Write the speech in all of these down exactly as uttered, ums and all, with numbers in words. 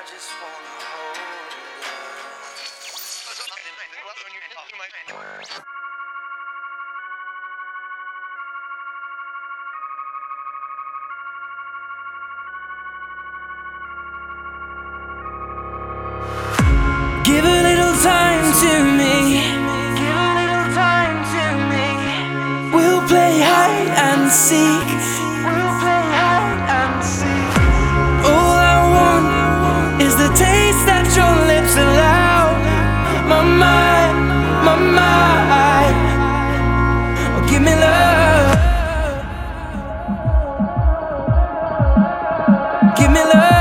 I just wanna hold you. Give a little time to me. Give a little time to me. We'll play hide and seek. We'll play hide and seek. All I want is the taste that your lips allow. My mind, my mind. Oh, give me love. Give me love.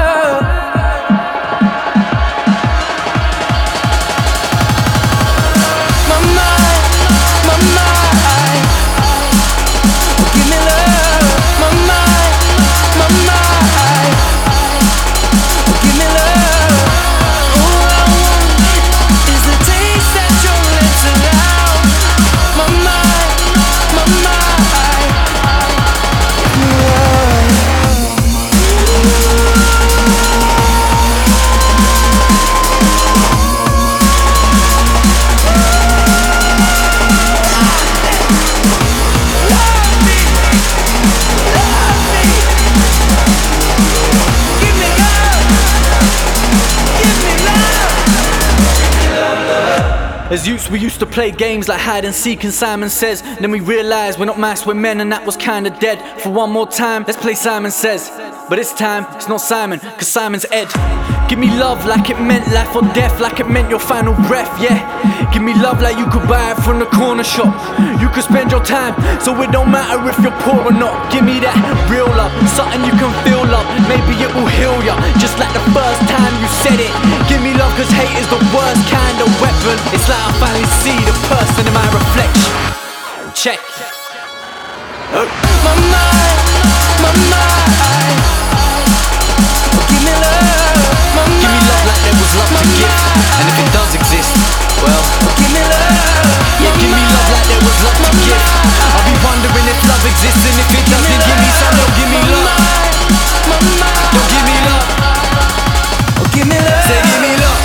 As youths we used to play games like hide and seek and Simon Says. Then we realised we're not mice, we're men, and that was kinda dead. For one more time, let's play Simon Says. But this time, it's not Simon, cause Simon's Ed. Give me love like it meant life or death, like it meant your final breath, yeah. Give me love like you could buy it from the corner shop. You could spend your time, so it don't matter if you're poor or not. Give me that real love, something you can feel love. Maybe it will heal ya, just like the first time you said it. Give me love cause hate is the worst kind of weapon. It's like I finally see the person in my reflection. Check. Uh. My mind, my mind. Give me love, my mind. Give me love like there was love to give, and if it does exist, well, give me love. Yeah, give me love like there was love to give. I'll be wondering if love exists, and if it doesn't, give me some. Don't give me love. Don't give me love. Oh, give me love. Say give me love.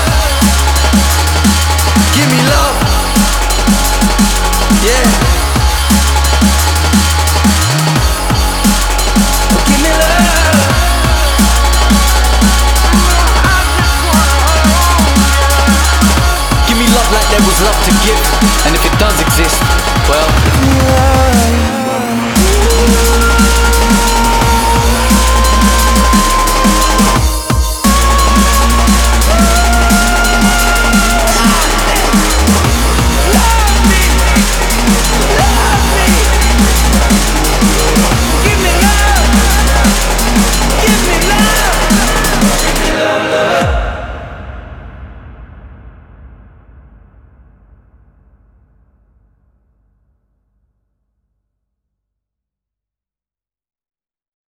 Give me love. Yeah. Oh, give me love. Give me love like there was love to give.